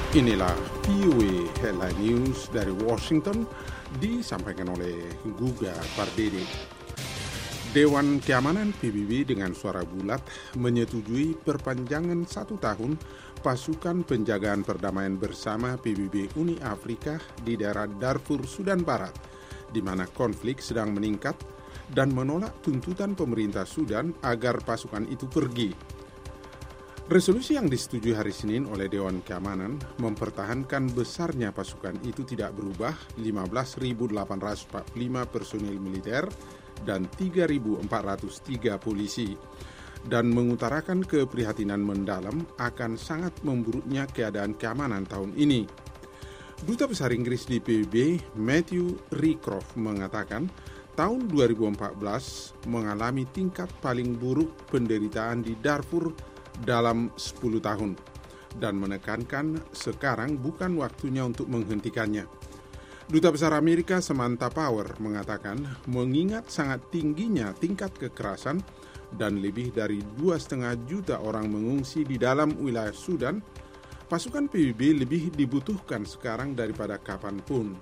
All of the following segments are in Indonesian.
Inilah VOA Headline News dari Washington, disampaikan oleh Guga Pardede. Dewan Keamanan PBB dengan suara bulat menyetujui perpanjangan 1 tahun pasukan penjagaan perdamaian bersama PBB Uni Afrika di daerah Darfur, Sudan Barat, di mana konflik sedang meningkat, dan menolak tuntutan pemerintah Sudan agar pasukan itu pergi. Resolusi yang disetujui hari Senin oleh Dewan Keamanan mempertahankan besarnya pasukan itu tidak berubah, 15.845 personil militer dan 3.403 polisi, dan mengutarakan keprihatinan mendalam akan sangat memburuknya keadaan keamanan tahun ini. Duta Besar Inggris di PBB, Matthew Rycroft, mengatakan tahun 2014 mengalami tingkat paling buruk penderitaan di Darfur dalam 10 tahun, dan menekankan sekarang bukan waktunya untuk menghentikannya. Duta Besar Amerika Samantha Power mengatakan mengingat sangat tingginya tingkat kekerasan dan lebih dari 2,5 juta orang mengungsi di dalam wilayah Sudan, pasukan PBB lebih dibutuhkan sekarang daripada kapanpun.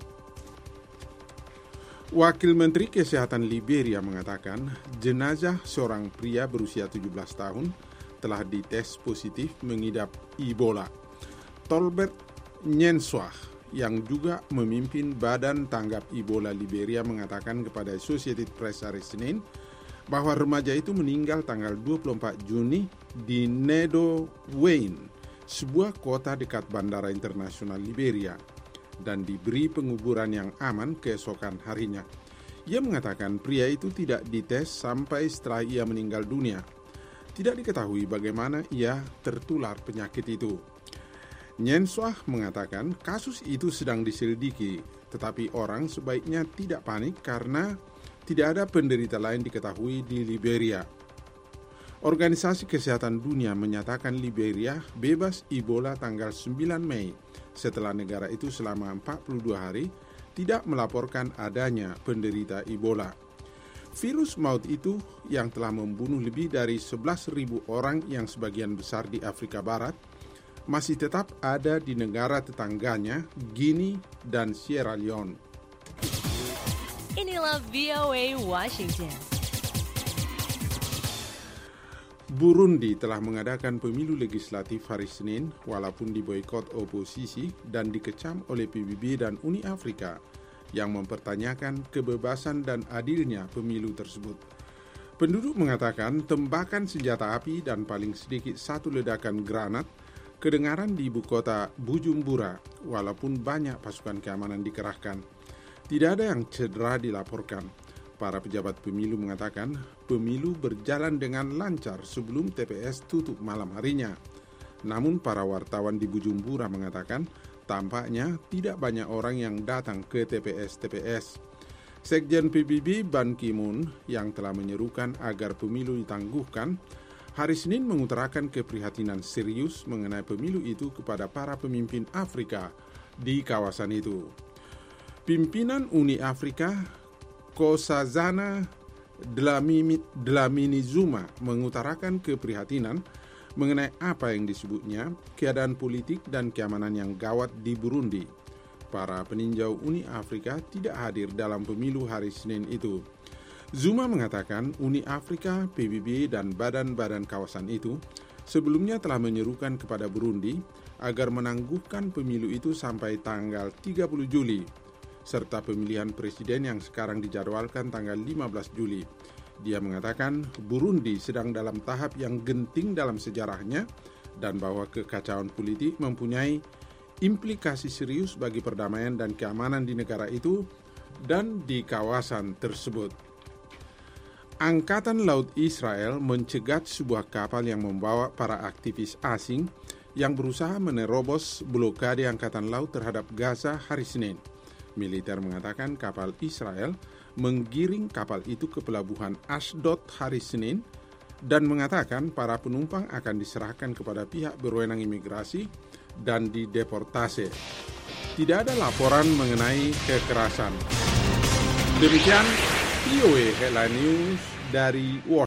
Wakil Menteri Kesehatan Liberia mengatakan jenazah seorang pria berusia 17 tahun telah dites positif mengidap Ebola. Tolbert Nyenswah, yang juga memimpin Badan Tanggap Ebola Liberia, mengatakan kepada Associated Press hari Senin bahwa remaja itu meninggal tanggal 24 Juni di Nedo Wayne, sebuah kota dekat Bandara Internasional Liberia, dan diberi penguburan yang aman keesokan harinya. Ia mengatakan pria itu tidak dites sampai setelah ia meninggal dunia. Tidak diketahui bagaimana ia tertular penyakit itu. Nyenswah mengatakan kasus itu sedang diselidiki, tetapi orang sebaiknya tidak panik karena tidak ada penderita lain diketahui di Liberia. Organisasi Kesehatan Dunia menyatakan Liberia bebas Ebola tanggal 9 Mei setelah negara itu selama 42 hari tidak melaporkan adanya penderita Ebola. Virus maut itu yang telah membunuh lebih dari 11.000 orang yang sebagian besar di Afrika Barat masih tetap ada di negara tetangganya, Guinea dan Sierra Leone. Inilah VOA Washington. Burundi telah mengadakan pemilu legislatif hari Senin walaupun diboikot oposisi dan dikecam oleh PBB dan Uni Afrika yang mempertanyakan kebebasan dan adilnya pemilu tersebut. Penduduk mengatakan tembakan senjata api dan paling sedikit 1 ledakan granat kedengaran di ibu kota Bujumbura walaupun banyak pasukan keamanan dikerahkan. Tidak ada yang cedera dilaporkan. Para pejabat pemilu mengatakan pemilu berjalan dengan lancar sebelum TPS tutup malam harinya. Namun para wartawan di Bujumbura mengatakan tampaknya tidak banyak orang yang datang ke TPS. Sekjen PBB Ban Ki-moon yang telah menyerukan agar pemilu ditangguhkan, hari Senin mengutarakan keprihatinan serius mengenai pemilu itu kepada para pemimpin Afrika di kawasan itu. Pimpinan Uni Afrika, Nkosazana Dlamini Zuma, mengutarakan keprihatinan mengenai apa yang disebutnya keadaan politik dan keamanan yang gawat di Burundi. Para peninjau Uni Afrika tidak hadir dalam pemilu hari Senin itu. Zuma mengatakan Uni Afrika, PBB, dan badan-badan kawasan itu sebelumnya telah menyerukan kepada Burundi agar menangguhkan pemilu itu sampai tanggal 30 Juli, serta pemilihan presiden yang sekarang dijadwalkan tanggal 15 Juli. Dia mengatakan Burundi sedang dalam tahap yang genting dalam sejarahnya dan bahwa kekacauan politik mempunyai implikasi serius bagi perdamaian dan keamanan di negara itu dan di kawasan tersebut. Angkatan Laut Israel mencegat sebuah kapal yang membawa para aktivis asing yang berusaha menerobos blokade Angkatan Laut terhadap Gaza hari Senin. Militer mengatakan kapal Israel menggiring kapal itu ke pelabuhan Ashdod hari Senin dan mengatakan para penumpang akan diserahkan kepada pihak berwenang imigrasi dan dideportasi. Tidak ada laporan mengenai kekerasan. Demikian VOA Headline News dari Washington.